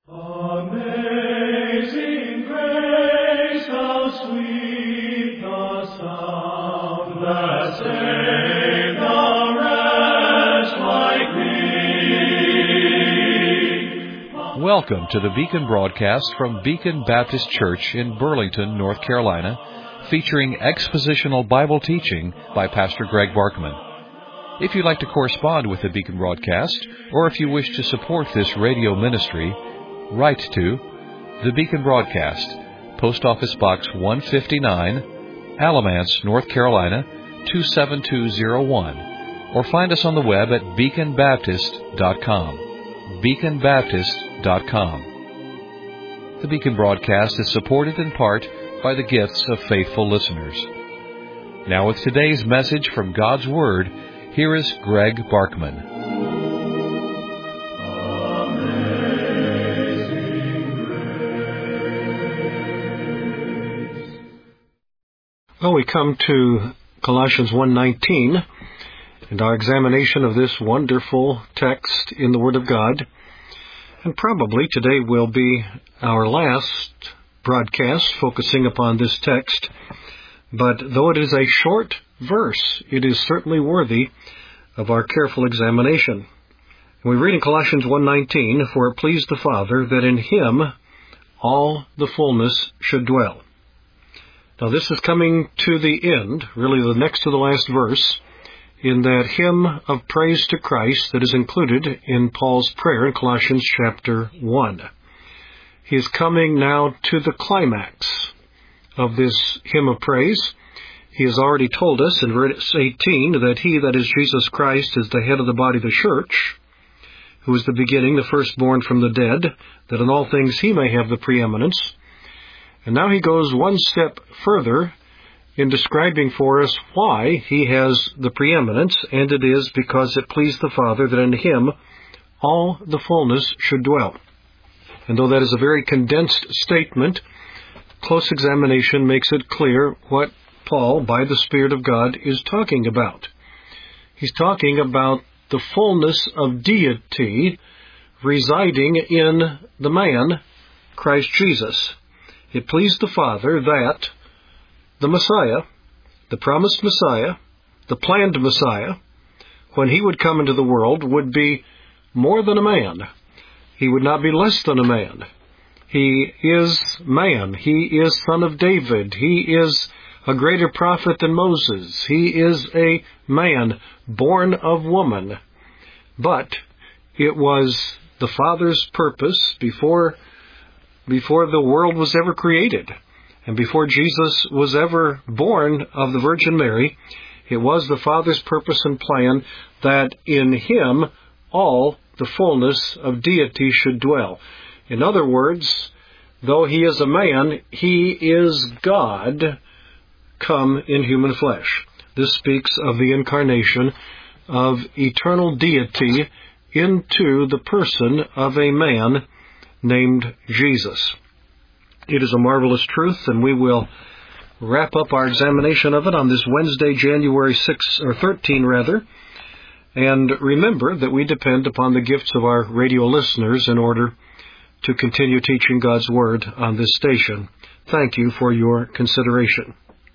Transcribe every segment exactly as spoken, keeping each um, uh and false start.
Amazing grace, how sweet the sound that saved a wretch like me. Welcome to the Beacon broadcast from Beacon Baptist Church in Burlington, North Carolina, featuring expositional Bible teaching by Pastor Greg Barkman. If you'd like to correspond with the Beacon broadcast, or if you wish to support this radio ministry, write to the Beacon Broadcast, Post Office Box one fifty-nine, Alamance, North Carolina, two seven two zero one, or find us on the web at beacon baptist dot com. beacon baptist dot com. The Beacon Broadcast is supported in part by the gifts of faithful listeners. Now with today's message from God's Word, here is Greg Barkman. Well, we come to Colossians one nineteen and our examination of this wonderful text in the Word of God. And probably today will be our last broadcast focusing upon this text. But though it is a short verse, it is certainly worthy of our careful examination. And we read in Colossians one nineteen, "For it pleased the Father that in Him all the fullness should dwell." Now this is coming to the end, really the next to the last verse, in that hymn of praise to Christ that is included in Paul's prayer in Colossians chapter one. He is coming now to the climax of this hymn of praise. He has already told us in verse eighteen that He, that is Jesus Christ, is the head of the body of the church, who is the beginning, the firstborn from the dead, that in all things He may have the preeminence. And now he goes one step further in describing for us why He has the preeminence, and it is because it pleased the Father that in Him all the fullness should dwell. And though that is a very condensed statement, close examination makes it clear what Paul, by the Spirit of God, is talking about. He's talking about the fullness of deity residing in the man, Christ Jesus. It pleased the Father that the Messiah, the promised Messiah, the planned Messiah, when He would come into the world, would be more than a man. He would not be less than a man. He is man. He is son of David. He is a greater prophet than Moses. He is a man born of woman. But it was the Father's purpose before before the world was ever created, and before Jesus was ever born of the Virgin Mary, it was the Father's purpose and plan that in Him all the fullness of deity should dwell. In other words, though He is a man, He is God come in human flesh. This speaks of the incarnation of eternal deity into the person of a man named Jesus. It is a marvelous truth, and we will wrap up our examination of it on this Wednesday, January sixth, or thirteenth rather. And remember that we depend upon the gifts of our radio listeners in order to continue teaching God's Word on this station. Thank you for your consideration.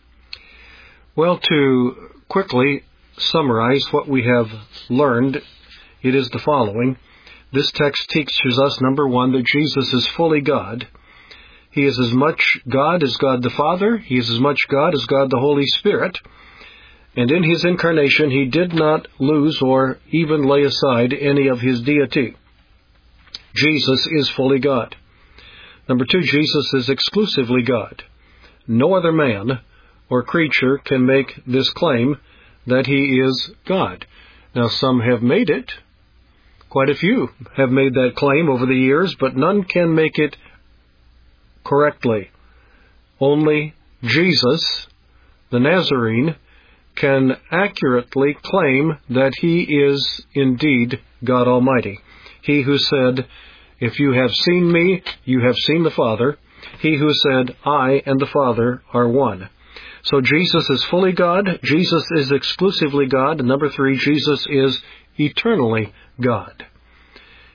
Well, to quickly summarize what we have learned, it is the following. This text teaches us, number one, that Jesus is fully God. He is as much God as God the Father. He is as much God as God the Holy Spirit. And in His incarnation, He did not lose or even lay aside any of His deity. Jesus is fully God. Number two, Jesus is exclusively God. No other man or creature can make this claim that He is God. Now, some have made it. Quite a few have made that claim over the years, but none can make it correctly. Only Jesus, the Nazarene, can accurately claim that He is indeed God Almighty. He who said, "If you have seen me, you have seen the Father." He who said, "I and the Father are one." So Jesus is fully God. Jesus is exclusively God. And number three, Jesus is eternally God.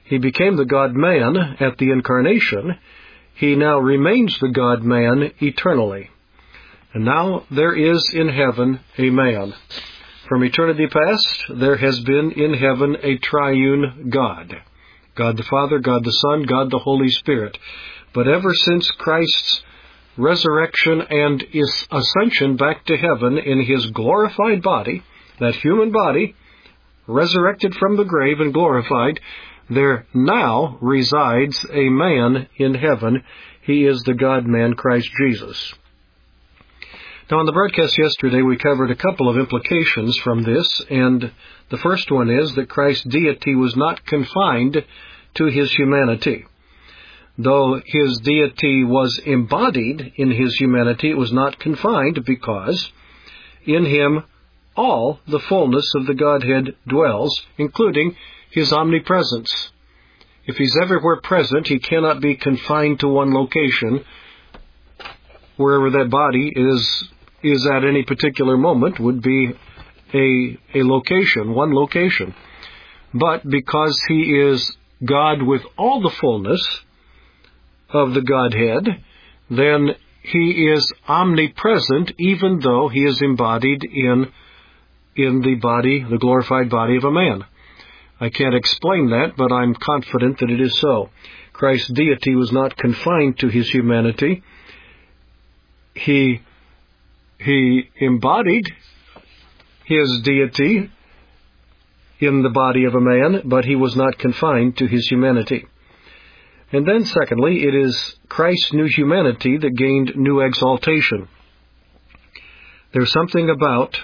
He became the God-man at the incarnation. He now remains the God-man eternally. And now there is in heaven a man. From eternity past, there has been in heaven a triune God. God the Father, God the Son, God the Holy Spirit. But ever since Christ's resurrection and his ascension back to heaven in his glorified body, that human body, resurrected from the grave and glorified, there now resides a man in heaven. He is the God-man, Christ Jesus. Now, on the broadcast yesterday, we covered a couple of implications from this, and the first one is that Christ's deity was not confined to his humanity. Though his deity was embodied in his humanity, it was not confined because in him all the fullness of the Godhead dwells, including his omnipresence. If he's everywhere present, he cannot be confined to one location. Wherever that body is is at any particular moment would be a, a location, one location. But because he is God with all the fullness of the Godhead, then he is omnipresent even though he is embodied in, in the body, the glorified body of a man. I can't explain that, but I'm confident that it is so. Christ's deity was not confined to his humanity. He, he embodied his deity in the body of a man, but he was not confined to his humanity. And then, secondly, it is Christ's new humanity that gained new exaltation. There's something about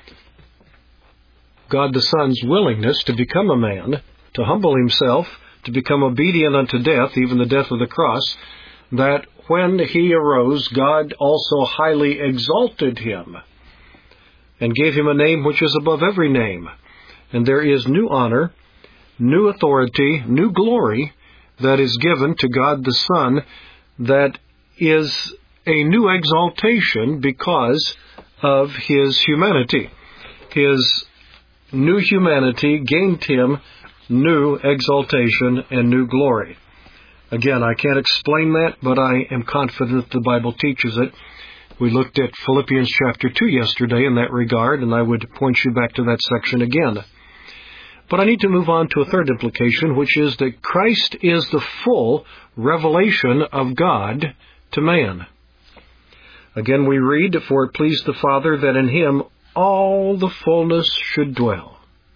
God the Son's willingness to become a man, to humble himself, to become obedient unto death, even the death of the cross, that when he arose, God also highly exalted him and gave him a name which is above every name. And there is new honor, new authority, new glory that is given to God the Son that is a new exaltation because of his humanity. His new humanity gained him new exaltation and new glory. Again, I can't explain that, but I am confident the Bible teaches it. We looked at Philippians chapter two yesterday in that regard, and I would point you back to that section again. But I need to move on to a third implication, which is that Christ is the full revelation of God to man. Again, we read, "For it pleased the Father that in him all the fullness should dwell."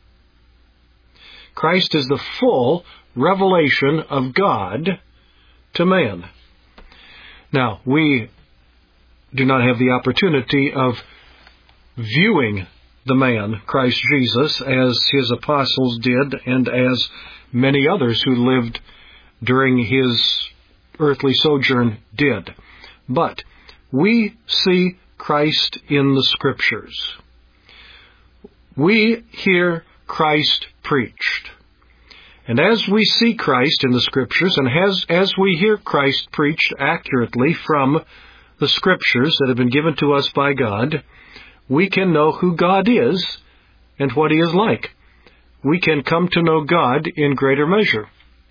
Christ is the full revelation of God to man. Now, we do not have the opportunity of viewing the man, Christ Jesus, as his apostles did and as many others who lived during his earthly sojourn did. But we see Christ in the Scriptures. We hear Christ preached. And as we see Christ in the Scriptures, and as, as we hear Christ preached accurately from the Scriptures that have been given to us by God, we can know who God is and what he is like. We can come to know God in greater measure.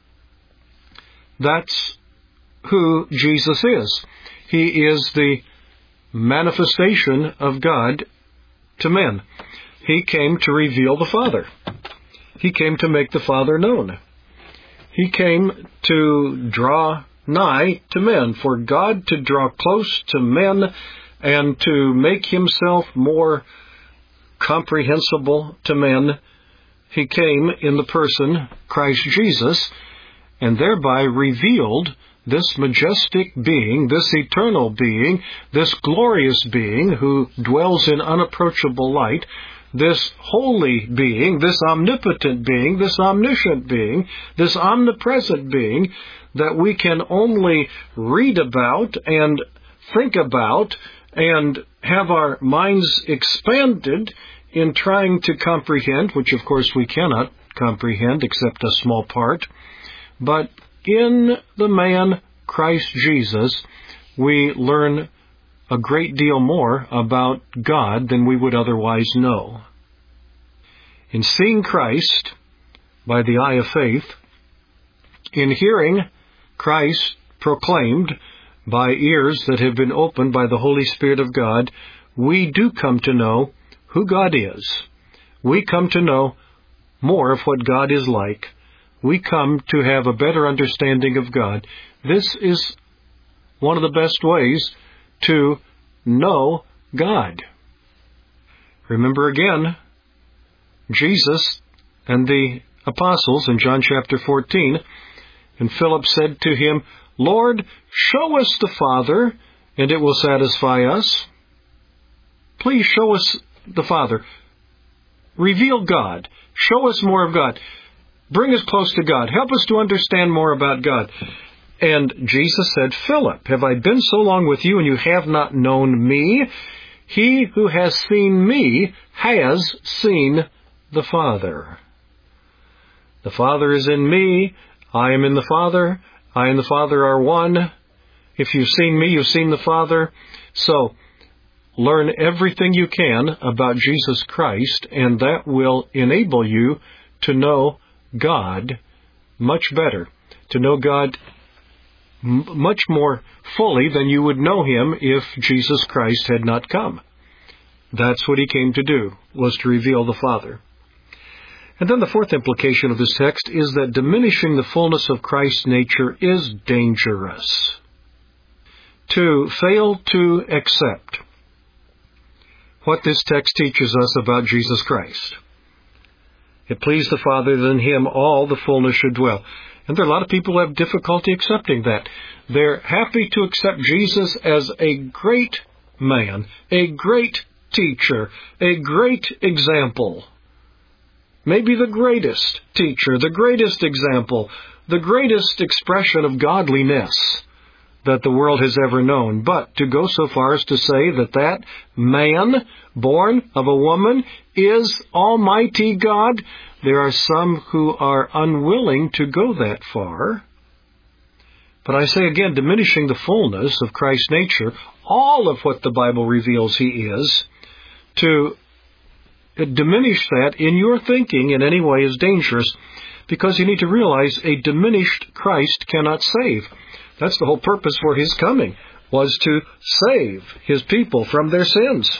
That's who Jesus is. He is the manifestation of God to men. He came to reveal the Father. He came to make the Father known. He came to draw nigh to men, for God to draw close to men and to make himself more comprehensible to men. He came in the person, Christ Jesus, and thereby revealed this majestic being, this eternal being, this glorious being who dwells in unapproachable light, this holy being, this omnipotent being, this omniscient being, this omnipresent being that we can only read about and think about and have our minds expanded in trying to comprehend, which of course we cannot comprehend except a small part. But in the man Christ Jesus, we learn a great deal more about God than we would otherwise know. In seeing Christ by the eye of faith, in hearing Christ proclaimed by ears that have been opened by the Holy Spirit of God, we do come to know who God is. We come to know more of what God is like. We come to have a better understanding of God. This is one of the best ways to know God. Remember again, Jesus and the apostles in John chapter fourteen, and Philip said to him, Lord, show us the Father, and it will satisfy us. Please show us the Father. Reveal God. Show us more of God. Bring us close to God. Help us to understand more about God. And Jesus said, Philip, have I been so long with you, and you have not known me? He who has seen me has seen the Father. The Father is in me. I am in the Father. I and the Father are one. If you've seen me, you've seen the Father. So, learn everything you can about Jesus Christ, and that will enable you to know God much better, to know God m- much more fully than you would know Him if Jesus Christ had not come. That's what He came to do, was to reveal the Father. And then the fourth implication of this text is that diminishing the fullness of Christ's nature is dangerous. To fail to accept what this text teaches us about Jesus Christ. It pleased the Father that in Him all the fullness should dwell. And there are a lot of people who have difficulty accepting that. They're happy to accept Jesus as a great man, a great teacher, a great example. Maybe the greatest teacher, the greatest example, the greatest expression of godliness that the world has ever known. But to go so far as to say that that man, born of a woman, is Almighty God, there are some who are unwilling to go that far. But I say again, diminishing the fullness of Christ's nature, all of what the Bible reveals He is, to diminish that in your thinking in any way is dangerous, because you need to realize a diminished Christ cannot save. That's the whole purpose for His coming, was to save His people from their sins.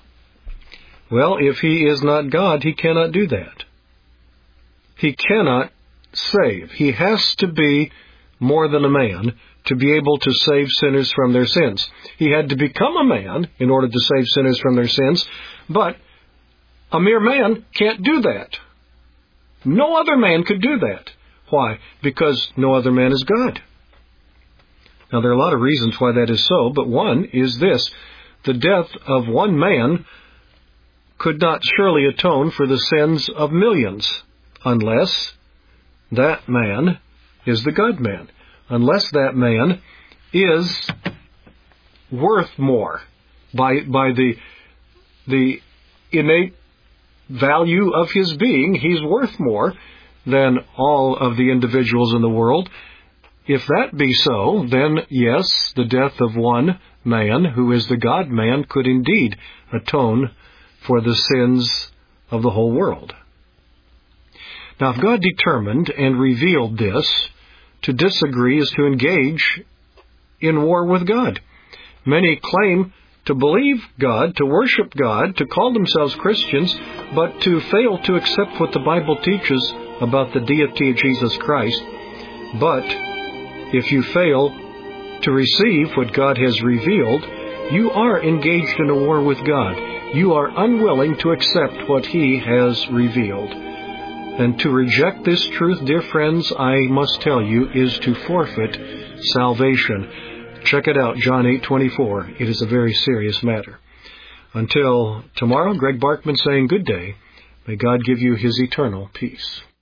Well, if He is not God, He cannot do that. He cannot save. He has to be more than a man to be able to save sinners from their sins. He had to become a man in order to save sinners from their sins, but a mere man can't do that. No other man could do that. Why? Because no other man is God. Now, there are a lot of reasons why that is so, but one is this. The death of one man could not surely atone for the sins of millions, unless that man is the God-man, unless that man is worth more by by the the innate value of his being. He's worth more than all of the individuals in the world. If that be so, then yes, the death of one man, who is the God-man, could indeed atone for the sins of the whole world. Now, if God determined and revealed this, to disagree is to engage in war with God. Many claim to believe God, to worship God, to call themselves Christians, but to fail to accept what the Bible teaches about the deity of Jesus Christ. But if you fail to receive what God has revealed, you are engaged in a war with God. You are unwilling to accept what He has revealed. And to reject this truth, dear friends, I must tell you, is to forfeit salvation. Check it out, John eight twenty-four. It is a very serious matter. Until tomorrow, Greg Barkman saying good day. May God give you His eternal peace.